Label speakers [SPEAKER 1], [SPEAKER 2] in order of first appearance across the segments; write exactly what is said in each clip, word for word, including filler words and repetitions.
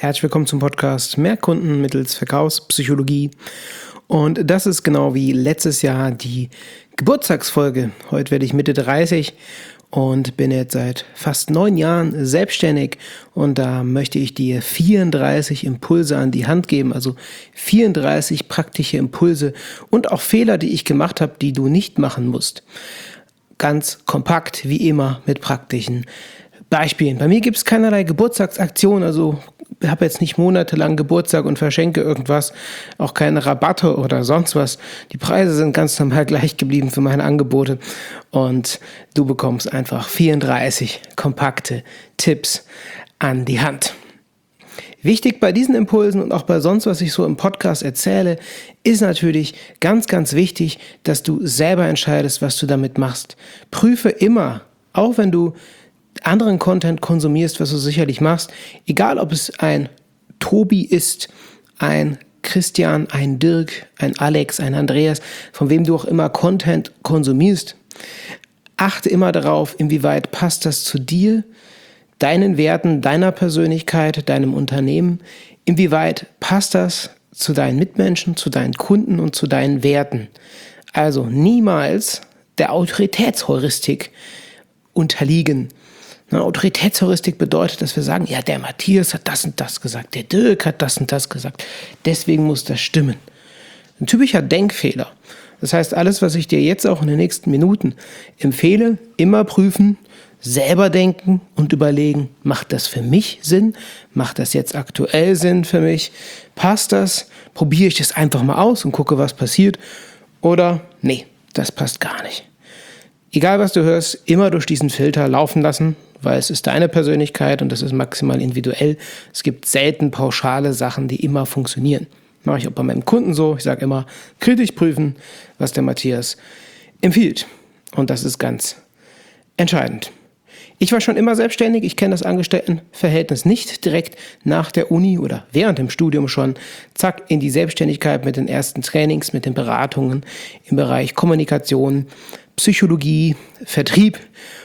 [SPEAKER 1] Herzlich willkommen zum Podcast Mehr Kunden mittels Verkaufspsychologie. Und das ist genau wie letztes Jahr die Geburtstagsfolge. Heute werde ich Mitte dreißig und bin jetzt seit fast neun Jahren selbstständig. Und da möchte ich dir vierunddreißig Impulse an die Hand geben, also vierunddreißig praktische Impulse und auch Fehler, die ich gemacht habe, die du nicht machen musst. Ganz kompakt, wie immer, mit praktischen Beispielen. Bei mir gibt es keinerlei Geburtstagsaktion, also ich habe jetzt nicht monatelang Geburtstag und verschenke irgendwas, auch keine Rabatte oder sonst was. Die Preise sind ganz normal gleich geblieben für meine Angebote und du bekommst einfach vierunddreißig kompakte Tipps an die Hand. Wichtig bei diesen Impulsen und auch bei sonst, was ich so im Podcast erzähle, ist natürlich ganz, ganz wichtig, dass du selber entscheidest, was du damit machst. Prüfe immer, auch wenn du anderen Content konsumierst, was du sicherlich machst, egal ob es ein Tobi ist, ein Christian, ein Dirk, ein Alex, ein Andreas, von wem du auch immer Content konsumierst, achte immer darauf, inwieweit passt das zu dir, deinen Werten, deiner Persönlichkeit, deinem Unternehmen, inwieweit passt das zu deinen Mitmenschen, zu deinen Kunden und zu deinen Werten. Also niemals der Autoritätsheuristik unterliegen. Eine Autoritätsheuristik bedeutet, dass wir sagen, ja, der Matthias hat das und das gesagt, der Dirk hat das und das gesagt, deswegen muss das stimmen. Ein typischer Denkfehler. Das heißt, alles, was ich dir jetzt auch in den nächsten Minuten empfehle, immer prüfen, selber denken und überlegen, macht das für mich Sinn? Macht das jetzt aktuell Sinn für mich? Passt das? Probiere ich das einfach mal aus und gucke, was passiert? Oder, nee, das passt gar nicht. Egal, was du hörst, immer durch diesen Filter laufen lassen, weil es ist deine Persönlichkeit und das ist maximal individuell. Es gibt selten pauschale Sachen, die immer funktionieren. Mache ich auch bei meinem Kunden so. Ich sage immer, kritisch prüfen, was der Matthias empfiehlt. Und das ist ganz entscheidend. Ich war schon immer selbstständig. Ich kenne das Angestelltenverhältnis nicht direkt nach der Uni oder während dem Studium schon. Zack, in die Selbstständigkeit mit den ersten Trainings, mit den Beratungen im Bereich Kommunikation, Psychologie, Vertrieb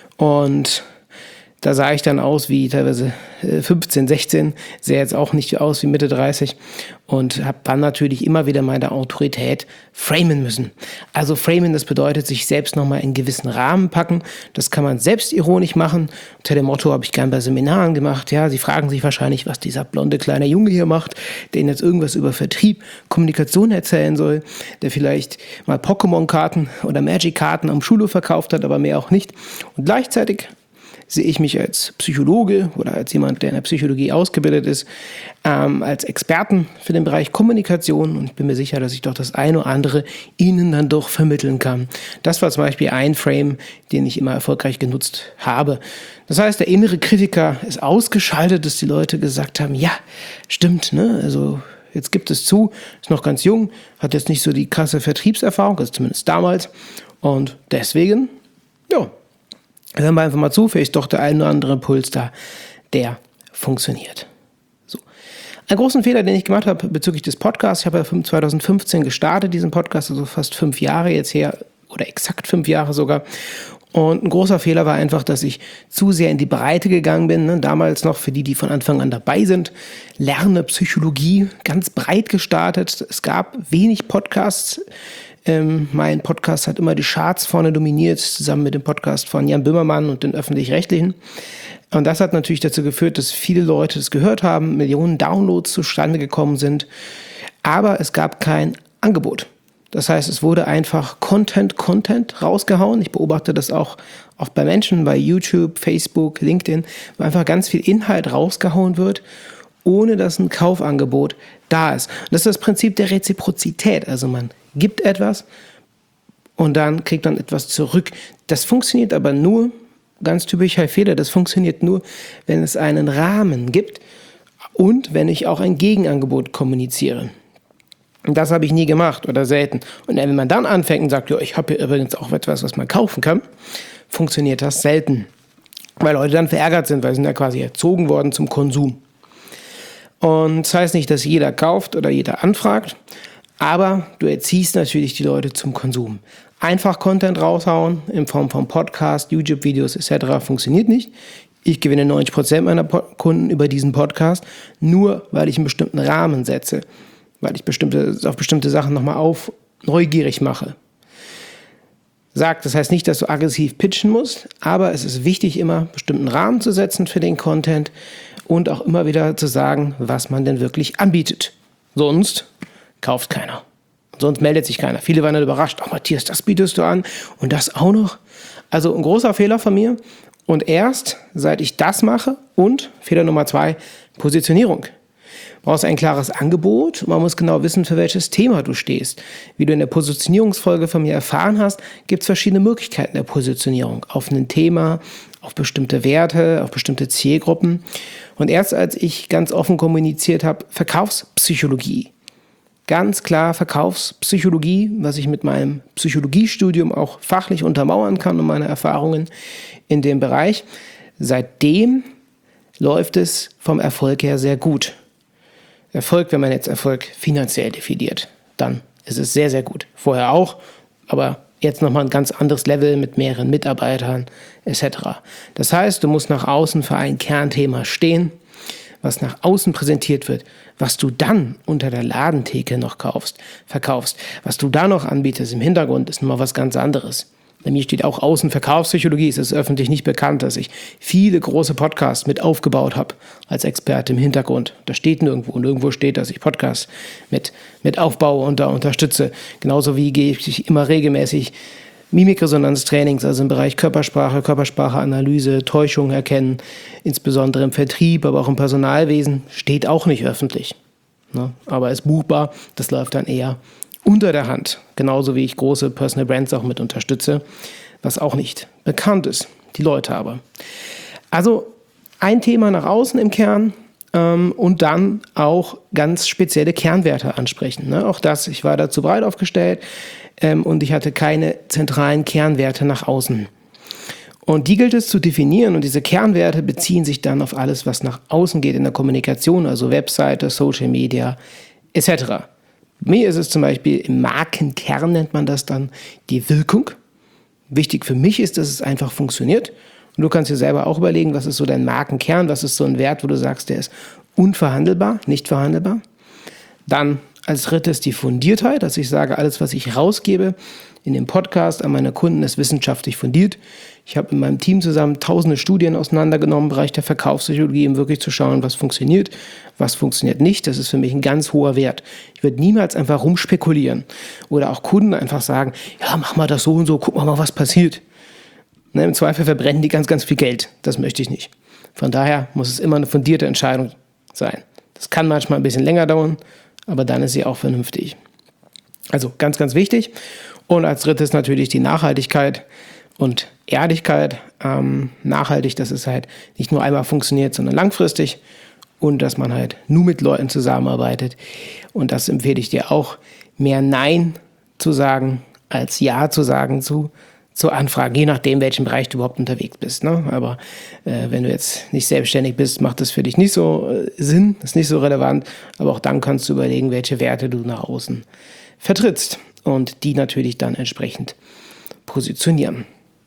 [SPEAKER 1] und da sah ich dann aus wie teilweise fünfzehn, sechzehn, sehe jetzt auch nicht aus wie Mitte dreißig und habe dann natürlich immer wieder meine Autorität framen müssen. Also framen, das bedeutet, sich selbst nochmal in einen gewissen Rahmen packen. Das kann man selbstironisch machen. Unter dem Motto habe ich gern bei Seminaren gemacht. Ja, Sie fragen sich wahrscheinlich, was dieser blonde kleine Junge hier macht, der Ihnen jetzt irgendwas über Vertrieb, Kommunikation erzählen soll, der vielleicht mal Pokémon-Karten oder Magic-Karten am Schulhof verkauft hat, aber mehr auch nicht. Und gleichzeitig sehe ich mich als Psychologe oder als jemand, der in der Psychologie ausgebildet ist, ähm, als Experten für den Bereich Kommunikation und ich bin mir sicher, dass ich doch das eine oder andere Ihnen dann doch vermitteln kann. Das war zum Beispiel ein Frame, den ich immer erfolgreich genutzt habe. Das heißt, der innere Kritiker ist ausgeschaltet, dass die Leute gesagt haben, ja, stimmt, ne, also jetzt gibt es zu, ist noch ganz jung, hat jetzt nicht so die krasse Vertriebserfahrung, also zumindest damals und deswegen, ja, hören wir einfach mal zu, vielleicht doch der ein oder andere Impuls da, der funktioniert. So. Einen großen Fehler, den ich gemacht habe bezüglich des Podcasts, ich habe ja zwanzig fünfzehn gestartet, diesen Podcast, also fast fünf Jahre jetzt her, oder exakt fünf Jahre sogar. Und ein großer Fehler war einfach, dass ich zu sehr in die Breite gegangen bin. Ne? Damals noch für die, die von Anfang an dabei sind, lerne Psychologie, ganz breit gestartet. Es gab wenig Podcasts. Ähm, mein Podcast hat immer die Charts vorne dominiert, zusammen mit dem Podcast von Jan Böhmermann und den Öffentlich-Rechtlichen. Und das hat natürlich dazu geführt, dass viele Leute es gehört haben, Millionen Downloads zustande gekommen sind. Aber es gab kein Angebot. Das heißt, es wurde einfach Content, Content rausgehauen. Ich beobachte das auch oft bei Menschen, bei YouTube, Facebook, LinkedIn, wo einfach ganz viel Inhalt rausgehauen wird, ohne dass ein Kaufangebot da ist. Und das ist das Prinzip der Reziprozität. Also man gibt etwas und dann kriegt man etwas zurück. Das funktioniert aber nur, ganz typischer Fehler, das funktioniert nur, wenn es einen Rahmen gibt und wenn ich auch ein Gegenangebot kommuniziere. Und das habe ich nie gemacht oder selten. Und wenn man dann anfängt und sagt, ja, ich habe hier übrigens auch etwas, was man kaufen kann, funktioniert das selten. Weil Leute dann verärgert sind, weil sie sind ja quasi erzogen worden zum Konsum. Und das heißt nicht, dass jeder kauft oder jeder anfragt, aber du erziehst natürlich die Leute zum Konsum. Einfach Content raushauen in Form von Podcast, YouTube-Videos et cetera funktioniert nicht. Ich gewinne neunzig Prozent meiner Kunden über diesen Podcast, nur weil ich einen bestimmten Rahmen setze, weil ich bestimmte, auf bestimmte Sachen nochmal auf neugierig mache. Sagt, das heißt nicht, dass du aggressiv pitchen musst, aber es ist wichtig, immer einen bestimmten Rahmen zu setzen für den Content und auch immer wieder zu sagen, was man denn wirklich anbietet. Sonst kauft keiner. Sonst meldet sich keiner. Viele waren dann überrascht, oh Matthias, das bietest du an und das auch noch. Also ein großer Fehler von mir. Und erst, seit ich das mache und, Fehler Nummer zwei, Positionierung. Du brauchst ein klares Angebot. Man muss genau wissen, für welches Thema du stehst. Wie du in der Positionierungsfolge von mir erfahren hast, gibt es verschiedene Möglichkeiten der Positionierung. Auf ein Thema, auf bestimmte Werte, auf bestimmte Zielgruppen. Und erst als ich ganz offen kommuniziert habe, Verkaufspsychologie. Ganz klar Verkaufspsychologie, was ich mit meinem Psychologiestudium auch fachlich untermauern kann und meine Erfahrungen in dem Bereich. Seitdem läuft es vom Erfolg her sehr gut. Erfolg, wenn man jetzt Erfolg finanziell definiert, dann ist es sehr, sehr gut. Vorher auch, aber jetzt nochmal ein ganz anderes Level mit mehreren Mitarbeitern et cetera. Das heißt, du musst nach außen für ein Kernthema stehen, was nach außen präsentiert wird, was du dann unter der Ladentheke noch kaufst, verkaufst, was du da noch anbietest im Hintergrund, ist nochmal was ganz anderes. Bei mir steht auch Außenverkaufspsychologie, es ist öffentlich nicht bekannt, dass ich viele große Podcasts mit aufgebaut habe als Experte im Hintergrund. Das steht nirgendwo und irgendwo steht, dass ich Podcasts mit, mit aufbaue und da unterstütze. Genauso wie gehe ich immer regelmäßig Mimikresonanztrainings, also im Bereich Körpersprache, Körperspracheanalyse, Täuschung erkennen, insbesondere im Vertrieb, aber auch im Personalwesen, steht auch nicht öffentlich. Ne? Aber ist buchbar, das läuft dann eher unter der Hand, genauso wie ich große Personal Brands auch mit unterstütze, was auch nicht bekannt ist, die Leute aber. Also ein Thema nach außen im Kern ähm, und dann auch ganz spezielle Kernwerte ansprechen. Ne? Auch das, ich war dazu breit aufgestellt ähm, und ich hatte keine zentralen Kernwerte nach außen. Und die gilt es zu definieren und diese Kernwerte beziehen sich dann auf alles, was nach außen geht in der Kommunikation, also Webseite, Social Media et cetera. Mir ist es zum Beispiel im Markenkern, nennt man das dann, die Wirkung. Wichtig für mich ist, dass es einfach funktioniert. Und du kannst dir selber auch überlegen, was ist so dein Markenkern, was ist so ein Wert, wo du sagst, der ist unverhandelbar, nicht verhandelbar. Dann als drittes die Fundiertheit, dass ich sage, alles, was ich rausgebe in dem Podcast an meine Kunden, ist wissenschaftlich fundiert. Ich habe in meinem Team zusammen tausende Studien auseinandergenommen im Bereich der Verkaufspsychologie, um wirklich zu schauen, was funktioniert, was funktioniert nicht. Das ist für mich ein ganz hoher Wert. Ich würde niemals einfach rumspekulieren oder auch Kunden einfach sagen, ja, mach mal das so und so, guck mal, mal was passiert. Ne, im Zweifel verbrennen die ganz, ganz viel Geld. Das möchte ich nicht. Von daher muss es immer eine fundierte Entscheidung sein. Das kann manchmal ein bisschen länger dauern, aber dann ist sie auch vernünftig. Also ganz, ganz wichtig. Und als drittes natürlich die Nachhaltigkeit und Ehrlichkeit. Ähm, nachhaltig, dass es halt nicht nur einmal funktioniert, sondern langfristig. Und dass man halt nur mit Leuten zusammenarbeitet. Und das empfehle ich dir auch, mehr Nein zu sagen, als Ja zu sagen zu, zu Anfragen. Je nachdem, welchen Bereich du überhaupt unterwegs bist. Ne? Aber äh, wenn du jetzt nicht selbstständig bist, macht das für dich nicht so äh, Sinn, ist nicht so relevant. Aber auch dann kannst du überlegen, welche Werte du nach außen vertrittst. Und die natürlich dann entsprechend positionieren.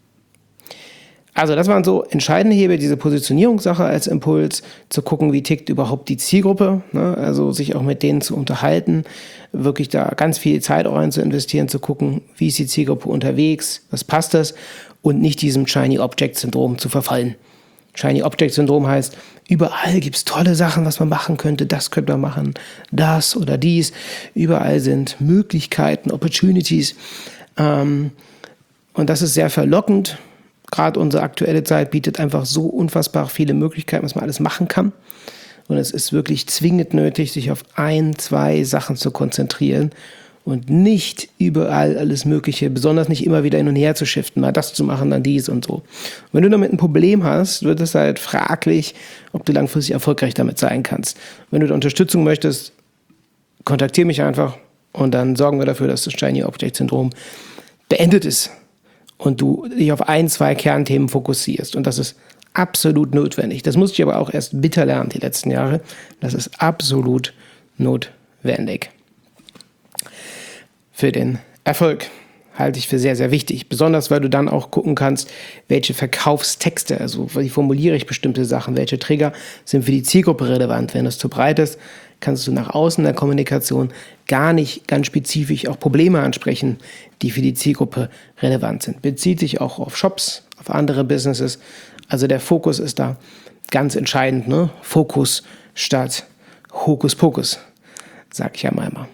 [SPEAKER 1] Also das waren so entscheidende Hebel, diese Positionierungssache als Impuls, zu gucken, wie tickt überhaupt die Zielgruppe, ne? Also sich auch mit denen zu unterhalten, wirklich da ganz viel Zeit auch rein zu investieren, zu gucken, wie ist die Zielgruppe unterwegs, was passt das und nicht diesem Shiny Object Syndrom zu verfallen. Shiny Object Syndrom heißt, überall gibt es tolle Sachen, was man machen könnte, das könnte man machen, das oder dies, überall sind Möglichkeiten, Opportunities ähm, und das ist sehr verlockend. Gerade unsere aktuelle Zeit bietet einfach so unfassbar viele Möglichkeiten, was man alles machen kann. Und es ist wirklich zwingend nötig, sich auf ein, zwei Sachen zu konzentrieren und nicht überall alles Mögliche, besonders nicht immer wieder hin und her zu shiften, mal das zu machen, dann dies und so. Und wenn du damit ein Problem hast, wird es halt fraglich, ob du langfristig erfolgreich damit sein kannst. Wenn du da Unterstützung möchtest, kontaktiere mich einfach und dann sorgen wir dafür, dass das Shiny Object Syndrom beendet ist. Und du dich auf ein, zwei Kernthemen fokussierst. Und das ist absolut notwendig. Das musste ich aber auch erst bitter lernen die letzten Jahre. Das ist absolut notwendig für den Erfolg. halte ich für sehr, sehr wichtig. Besonders, weil du dann auch gucken kannst, welche Verkaufstexte, also wie formuliere ich bestimmte Sachen, welche Trigger sind für die Zielgruppe relevant. Wenn es zu breit ist, kannst du nach außen in der Kommunikation gar nicht ganz spezifisch auch Probleme ansprechen, die für die Zielgruppe relevant sind. Bezieht sich auch auf Shops, auf andere Businesses. Also der Fokus ist da ganz entscheidend, ne? Fokus statt Hokuspokus, sag ich ja mal immer.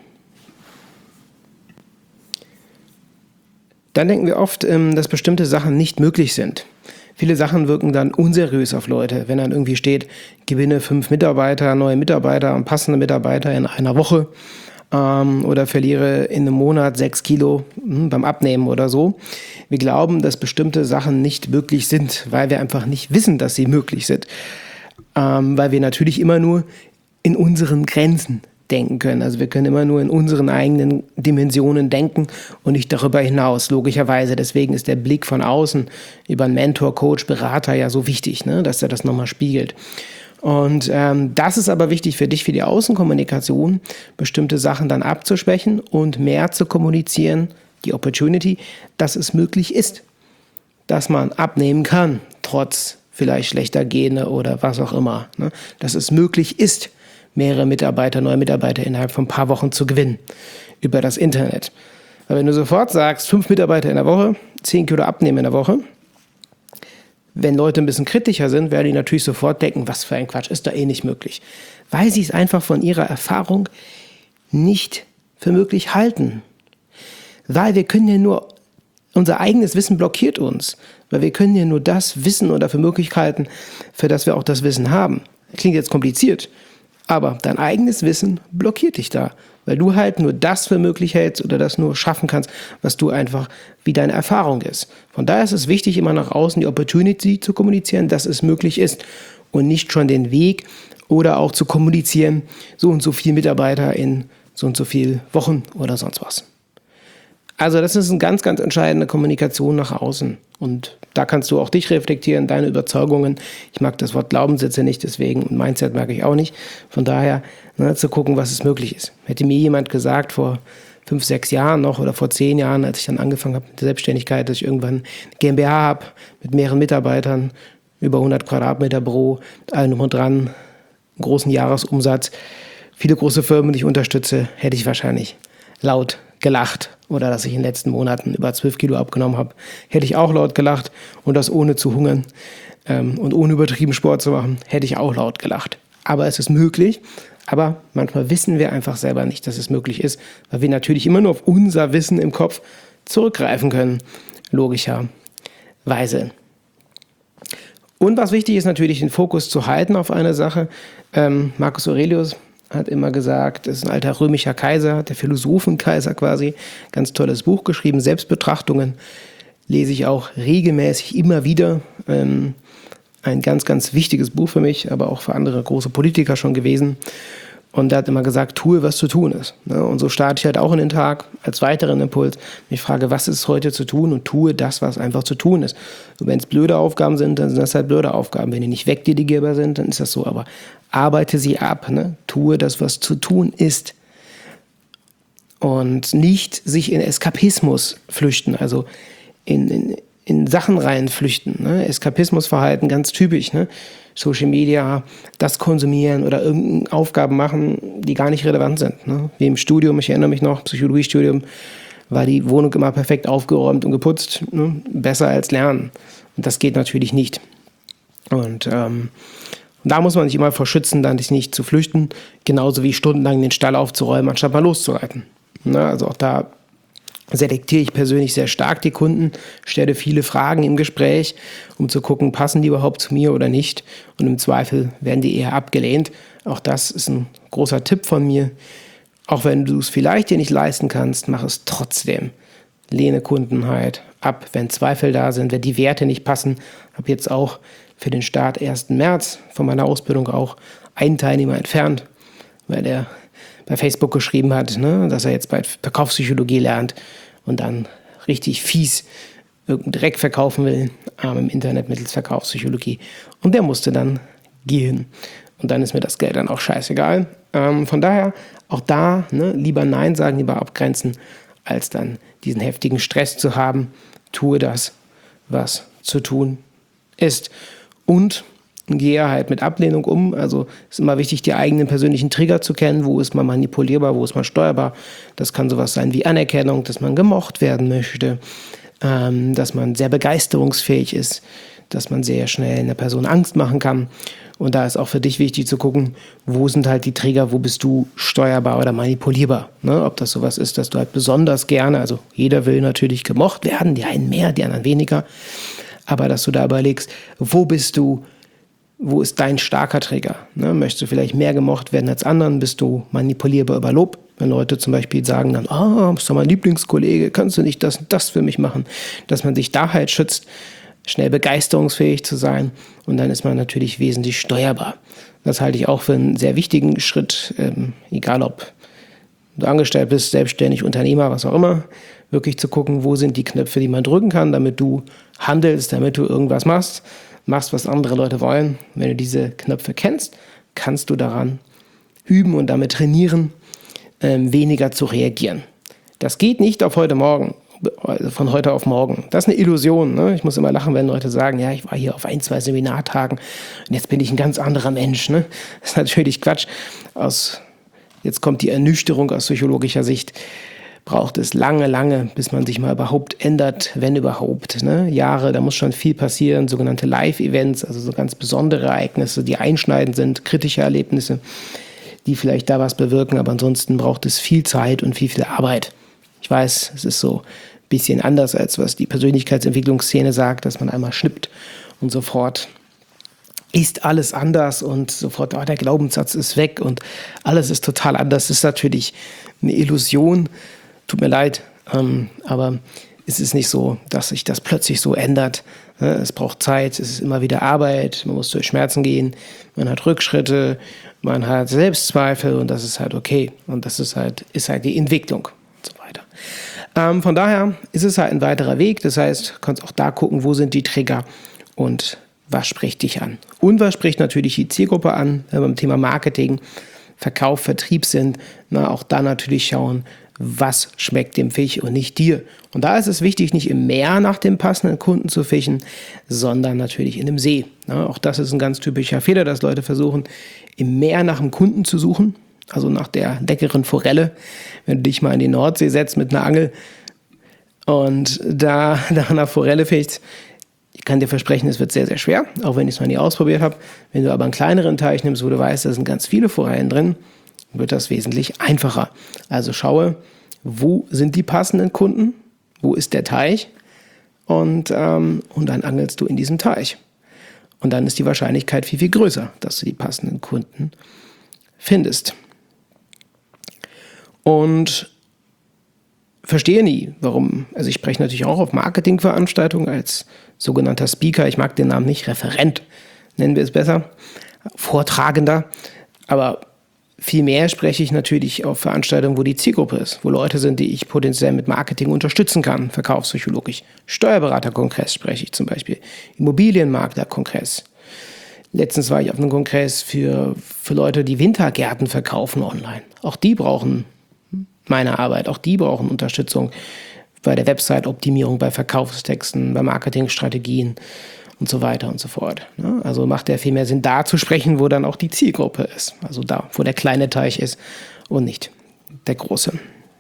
[SPEAKER 1] Dann denken wir oft, dass bestimmte Sachen nicht möglich sind. Viele Sachen wirken dann unseriös auf Leute, wenn dann irgendwie steht, gewinne fünf Mitarbeiter, neue Mitarbeiter und passende Mitarbeiter in einer Woche ähm, oder verliere in einem Monat sechs Kilo hm, beim Abnehmen oder so. Wir glauben, dass bestimmte Sachen nicht möglich sind, weil wir einfach nicht wissen, dass sie möglich sind. Ähm, weil wir natürlich immer nur in unseren Grenzen denken können. Also wir können immer nur in unseren eigenen Dimensionen denken und nicht darüber hinaus, logischerweise. Deswegen ist der Blick von außen über einen Mentor, Coach, Berater ja so wichtig, ne? Dass er das nochmal spiegelt. Und ähm, das ist aber wichtig für dich, für die Außenkommunikation, bestimmte Sachen dann abzuschwächen und mehr zu kommunizieren, die Opportunity, dass es möglich ist, dass man abnehmen kann, trotz vielleicht schlechter Gene oder was auch immer, ne? Dass es möglich ist, mehrere Mitarbeiter, neue Mitarbeiter innerhalb von ein paar Wochen zu gewinnen über das Internet. Weil wenn du sofort sagst, fünf Mitarbeiter in der Woche, zehn Kilo abnehmen in der Woche, wenn Leute ein bisschen kritischer sind, werden die natürlich sofort denken, was für ein Quatsch, ist da eh nicht möglich. Weil sie es einfach von ihrer Erfahrung nicht für möglich halten. Weil wir können ja nur, unser eigenes Wissen blockiert uns. Weil wir können ja nur das Wissen oder für möglich halten, für das wir auch das Wissen haben. Klingt jetzt kompliziert. Aber dein eigenes Wissen blockiert dich da, weil du halt nur das für möglich hältst oder das nur schaffen kannst, was du einfach, wie deine Erfahrung ist. Von daher ist es wichtig, immer nach außen die Opportunity zu kommunizieren, dass es möglich ist und nicht schon den Weg oder auch zu kommunizieren, so und so viele Mitarbeiter in so und so viele Wochen oder sonst was. Also das ist eine ganz, ganz entscheidende Kommunikation nach außen. Und da kannst du auch dich reflektieren, deine Überzeugungen. Ich mag das Wort Glaubenssätze nicht, deswegen, und Mindset mag ich auch nicht. Von daher, ne, zu gucken, was es möglich ist. Hätte mir jemand gesagt vor fünf, sechs Jahren noch oder vor zehn Jahren, als ich dann angefangen habe mit der Selbstständigkeit, dass ich irgendwann eine GmbH habe mit mehreren Mitarbeitern, über hundert Quadratmeter Büro, mit allem drum und dran, einen großen Jahresumsatz, viele große Firmen, die ich unterstütze, hätte ich wahrscheinlich laut gelacht. Oder dass ich in den letzten Monaten über zwölf Kilo abgenommen habe, hätte ich auch laut gelacht. Und das ohne zu hungern ähm, und ohne übertrieben Sport zu machen, hätte ich auch laut gelacht. Aber es ist möglich. Aber manchmal wissen wir einfach selber nicht, dass es möglich ist, weil wir natürlich immer nur auf unser Wissen im Kopf zurückgreifen können, logischerweise. Und was wichtig ist, natürlich den Fokus zu halten auf eine Sache. Ähm, Marcus Aurelius hat immer gesagt, das ist ein alter römischer Kaiser, der Philosophenkaiser quasi, ganz tolles Buch geschrieben, Selbstbetrachtungen, lese ich auch regelmäßig immer wieder. Ähm, ein ganz, ganz wichtiges Buch für mich, aber auch für andere große Politiker schon gewesen. Und er hat immer gesagt, tue, was zu tun ist. Und so starte ich halt auch in den Tag als weiteren Impuls. Ich frage, was ist heute zu tun, und tue das, was einfach zu tun ist. Und wenn es blöde Aufgaben sind, dann sind das halt blöde Aufgaben. Wenn die nicht wegdelegierbar sind, dann ist das so. Aber arbeite sie ab, ne? Tue das, was zu tun ist. Und nicht sich in Eskapismus flüchten, also in, in, in Sachen rein flüchten. Ne? Eskapismusverhalten, ganz typisch. Ne? Social Media, das konsumieren oder irgendeine Aufgaben machen, die gar nicht relevant sind. Ne? Wie im Studium, ich erinnere mich noch, Psychologiestudium, war die Wohnung immer perfekt aufgeräumt und geputzt. Ne? Besser als lernen. Und das geht natürlich nicht. Und ähm, da muss man sich immer vor schützen, dann nicht zu flüchten, genauso wie stundenlang den Stall aufzuräumen, anstatt mal loszureiten. Ne? Also auch da selektiere ich persönlich sehr stark die Kunden, stelle viele Fragen im Gespräch, um zu gucken, passen die überhaupt zu mir oder nicht. Und im Zweifel werden die eher abgelehnt. Auch das ist ein großer Tipp von mir. Auch wenn du es vielleicht dir nicht leisten kannst, mach es trotzdem. Lehne Kunden halt ab, wenn Zweifel da sind, wenn die Werte nicht passen. Ich habe jetzt auch für den Start ersten März von meiner Ausbildung auch einen Teilnehmer entfernt, weil der bei Facebook geschrieben hat, ne, dass er jetzt bei Verkaufspsychologie lernt und dann richtig fies irgendeinen Dreck verkaufen will, ähm, im Internet mittels Verkaufspsychologie. Und der musste dann gehen. Und dann ist mir das Geld dann auch scheißegal. Ähm, von daher auch da, ne, lieber Nein sagen, lieber abgrenzen, als dann diesen heftigen Stress zu haben. Tue das, was zu tun ist. Und gehe halt mit Ablehnung um. Also ist immer wichtig, die eigenen persönlichen Trigger zu kennen. Wo ist man manipulierbar, wo ist man steuerbar? Das kann sowas sein wie Anerkennung, dass man gemocht werden möchte, ähm, dass man sehr begeisterungsfähig ist, dass man sehr schnell einer Person Angst machen kann. Und da ist auch für dich wichtig zu gucken, wo sind halt die Trigger, wo bist du steuerbar oder manipulierbar. Ne? Ob das sowas ist, dass du halt besonders gerne, also jeder will natürlich gemocht werden, die einen mehr, die anderen weniger, aber dass du da überlegst, wo bist du, wo ist dein starker Trigger? Ne? Möchtest du vielleicht mehr gemocht werden als anderen? Bist du manipulierbar über Lob? Wenn Leute zum Beispiel sagen dann, ah, oh, bist du mein Lieblingskollege, kannst du nicht das und das für mich machen? Dass man sich da halt schützt, schnell begeisterungsfähig zu sein, und dann ist man natürlich wesentlich steuerbar. Das halte ich auch für einen sehr wichtigen Schritt, ähm, egal ob du angestellt bist, selbstständig, Unternehmer, was auch immer, wirklich zu gucken, wo sind die Knöpfe, die man drücken kann, damit du handelst, damit du irgendwas machst, machst, was andere Leute wollen. Wenn du diese Knöpfe kennst, kannst du daran üben und damit trainieren, ähm, weniger zu reagieren. Das geht nicht auf heute Morgen, also von heute auf morgen. Das ist eine Illusion. Ne? Ich muss immer lachen, wenn Leute sagen, ja, ich war hier auf ein, zwei Seminartagen und jetzt bin ich ein ganz anderer Mensch. Ne? Das ist natürlich Quatsch. Aus, jetzt kommt die Ernüchterung aus psychologischer Sicht. Braucht es lange, lange, bis man sich mal überhaupt ändert, wenn überhaupt. Ne? Jahre, da muss schon viel passieren, sogenannte Live-Events, also so ganz besondere Ereignisse, die einschneidend sind, kritische Erlebnisse, die vielleicht da was bewirken, aber ansonsten braucht es viel Zeit und viel, viel Arbeit. Ich weiß, es ist so ein bisschen anders, als was die Persönlichkeitsentwicklungsszene sagt, dass man einmal schnippt und sofort ist alles anders und sofort, oh, der Glaubenssatz ist weg und alles ist total anders. Das ist natürlich eine Illusion. Tut mir leid, ähm, aber es ist nicht so, dass sich das plötzlich so ändert. Es braucht Zeit, es ist immer wieder Arbeit, man muss durch Schmerzen gehen, man hat Rückschritte, man hat Selbstzweifel und das ist halt okay. Und das ist halt, ist halt die Entwicklung und so weiter. Ähm, von daher ist es halt ein weiterer Weg. Das heißt, du kannst auch da gucken, wo sind die Trigger und was spricht dich an. Und was spricht natürlich die Zielgruppe an, wenn wir beim Thema Marketing, Verkauf, Vertrieb sind. Na, auch da natürlich schauen, was schmeckt dem Fisch und nicht dir. Und da ist es wichtig, nicht im Meer nach dem passenden Kunden zu fischen, sondern natürlich in dem See. Na, auch das ist ein ganz typischer Fehler, dass Leute versuchen, im Meer nach einem Kunden zu suchen, also nach der leckeren Forelle. Wenn du dich mal in die Nordsee setzt mit einer Angel und da nach einer Forelle fischst, ich kann dir versprechen, es wird sehr, sehr schwer, auch wenn ich es noch nie ausprobiert habe. Wenn du aber einen kleineren Teich nimmst, wo du weißt, da sind ganz viele Forellen drin, wird das wesentlich einfacher. Also schaue, wo sind die passenden Kunden, wo ist der Teich und, ähm, und dann angelst du in diesem Teich. Und dann ist die Wahrscheinlichkeit viel, viel größer, dass du die passenden Kunden findest. Und verstehe nie, warum, also ich spreche natürlich auch auf Marketingveranstaltungen als sogenannter Speaker, ich mag den Namen nicht, Referent, nennen wir es besser, Vortragender, aber vielmehr spreche ich natürlich auf Veranstaltungen, wo die Zielgruppe ist, wo Leute sind, die ich potenziell mit Marketing unterstützen kann, verkaufspsychologisch. Steuerberaterkongress spreche ich zum Beispiel, Immobilienmaklerkongress. Letztens war ich auf einem Kongress für, für Leute, die Wintergärten verkaufen online. Auch die brauchen meine Arbeit, auch die brauchen Unterstützung bei der Website-Optimierung, bei Verkaufstexten, bei Marketingstrategien und so weiter und so fort. Also macht ja viel mehr Sinn, da zu sprechen, wo dann auch die Zielgruppe ist. Also da, wo der kleine Teich ist und nicht der große.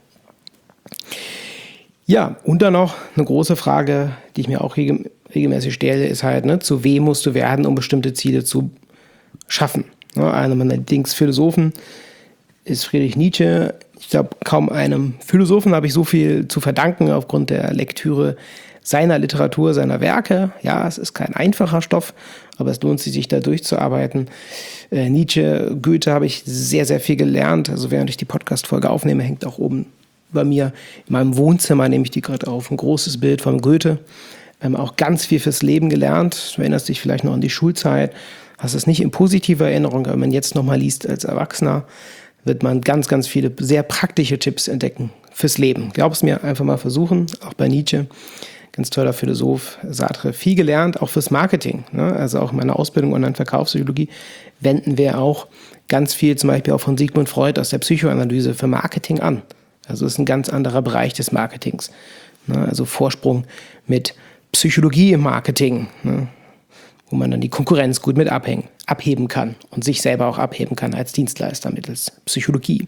[SPEAKER 1] Ja, und dann noch eine große Frage, die ich mir auch regelmäßig stelle, ist halt, ne, zu wem musst du werden, um bestimmte Ziele zu schaffen? Ne, einer meiner Lieblingsphilosophen ist Friedrich Nietzsche. Ich glaube, kaum einem Philosophen habe ich so viel zu verdanken aufgrund der Lektüre seiner Literatur, seiner Werke. Ja, es ist kein einfacher Stoff, aber es lohnt sich, da durchzuarbeiten. Äh, Nietzsche, Goethe habe ich sehr, sehr viel gelernt. Also während ich die Podcast-Folge aufnehme, hängt auch oben bei mir in meinem Wohnzimmer, nehme ich die gerade auf, ein großes Bild von Goethe. Ähm, auch ganz viel fürs Leben gelernt. Du erinnerst dich vielleicht noch an die Schulzeit. Hast es nicht in positiver Erinnerung, aber wenn man jetzt nochmal liest als Erwachsener, wird man ganz, ganz viele sehr praktische Tipps entdecken fürs Leben. Glaub's mir, einfach mal versuchen, auch bei Nietzsche. Ganz toller Philosoph, Sartre, viel gelernt, auch fürs Marketing. Ne? Also auch in meiner Ausbildung Online-Verkaufspsychologie wenden wir auch ganz viel zum Beispiel auch von Sigmund Freud aus der Psychoanalyse für Marketing an. Also es ist ein ganz anderer Bereich des Marketings. Ne? Also Vorsprung mit Psychologie im Marketing, ne? Wo man dann die Konkurrenz gut mit abhängen, abheben kann und sich selber auch abheben kann als Dienstleister mittels Psychologie.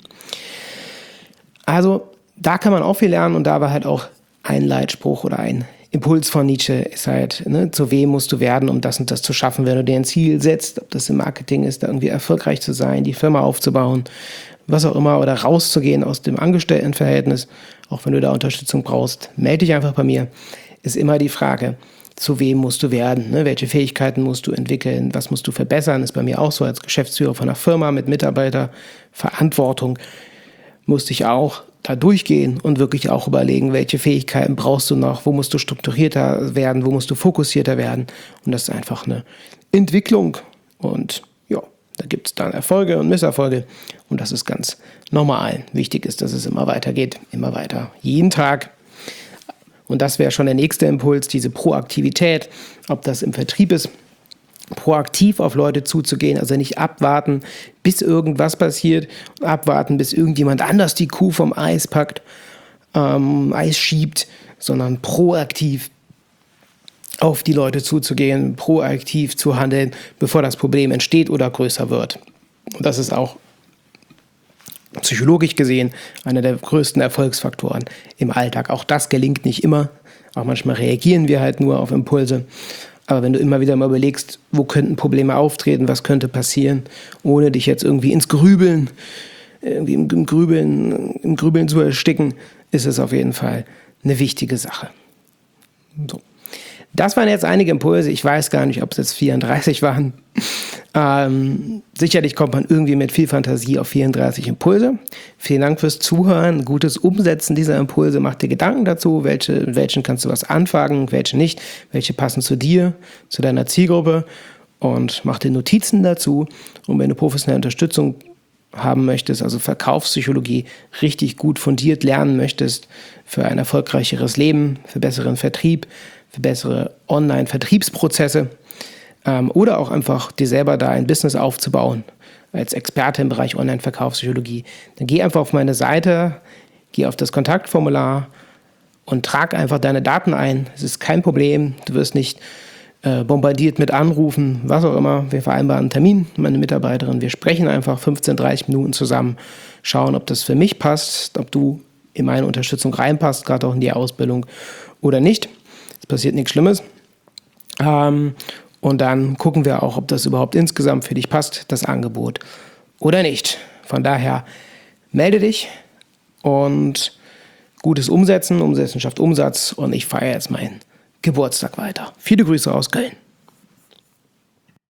[SPEAKER 1] Also da kann man auch viel lernen und da war halt auch ein Leitspruch oder ein Impuls von Nietzsche ist halt, ne, zu wem musst du werden, um das und das zu schaffen, wenn du dir ein Ziel setzt, ob das im Marketing ist, da irgendwie erfolgreich zu sein, die Firma aufzubauen, was auch immer, oder rauszugehen aus dem Angestelltenverhältnis, auch wenn du da Unterstützung brauchst, melde dich einfach bei mir, ist immer die Frage, zu wem musst du werden, ne? Welche Fähigkeiten musst du entwickeln, was musst du verbessern, ist bei mir auch so als Geschäftsführer von einer Firma mit Mitarbeiterverantwortung, musste ich auch da durchgehen und wirklich auch überlegen, welche Fähigkeiten brauchst du noch, wo musst du strukturierter werden, wo musst du fokussierter werden. Und das ist einfach eine Entwicklung. Und ja, da gibt es dann Erfolge und Misserfolge. Und das ist ganz normal. Wichtig ist, dass es immer weitergeht, immer weiter, jeden Tag. Und das wäre schon der nächste Impuls, diese Proaktivität, ob das im Vertrieb ist, proaktiv auf Leute zuzugehen, also nicht abwarten, bis irgendwas passiert, abwarten, bis irgendjemand anders die Kuh vom Eis packt, ähm, Eis schiebt, sondern proaktiv auf die Leute zuzugehen, proaktiv zu handeln, bevor das Problem entsteht oder größer wird. Und das ist auch psychologisch gesehen einer der größten Erfolgsfaktoren im Alltag. Auch das gelingt nicht immer. Auch manchmal reagieren wir halt nur auf Impulse. Aber wenn du immer wieder mal überlegst, wo könnten Probleme auftreten, was könnte passieren, ohne dich jetzt irgendwie ins Grübeln, irgendwie im, im Grübeln, im Grübeln zu ersticken, ist es auf jeden Fall eine wichtige Sache. So. Das waren jetzt einige Impulse. Ich weiß gar nicht, ob es jetzt vierunddreißig waren. Ähm, sicherlich kommt man irgendwie mit viel Fantasie auf vierunddreißig Impulse. Vielen Dank fürs Zuhören. Gutes Umsetzen dieser Impulse. Mach dir Gedanken dazu, welche, welchen kannst du was anfangen, welche nicht, welche passen zu dir, zu deiner Zielgruppe und mach dir Notizen dazu. Und wenn du professionelle Unterstützung haben möchtest, also Verkaufspsychologie richtig gut fundiert lernen möchtest für ein erfolgreicheres Leben, für besseren Vertrieb, für bessere Online-Vertriebsprozesse ähm, oder auch einfach dir selber da ein Business aufzubauen als Experte im Bereich Online-Verkaufspsychologie, dann geh einfach auf meine Seite, geh auf das Kontaktformular und trag einfach deine Daten ein. Es ist kein Problem, du wirst nicht äh, bombardiert mit Anrufen, was auch immer. Wir vereinbaren einen Termin, meine Mitarbeiterin, wir sprechen einfach fünfzehn, dreißig Minuten zusammen, schauen, ob das für mich passt, ob du in meine Unterstützung reinpasst, gerade auch in die Ausbildung oder nicht. Es passiert nichts Schlimmes. Ähm, und dann gucken wir auch, ob das überhaupt insgesamt für dich passt, das Angebot oder nicht. Von daher melde dich und gutes Umsetzen. Umsetzen schafft Umsatz und ich feiere jetzt meinen Geburtstag weiter. Viele Grüße aus Köln.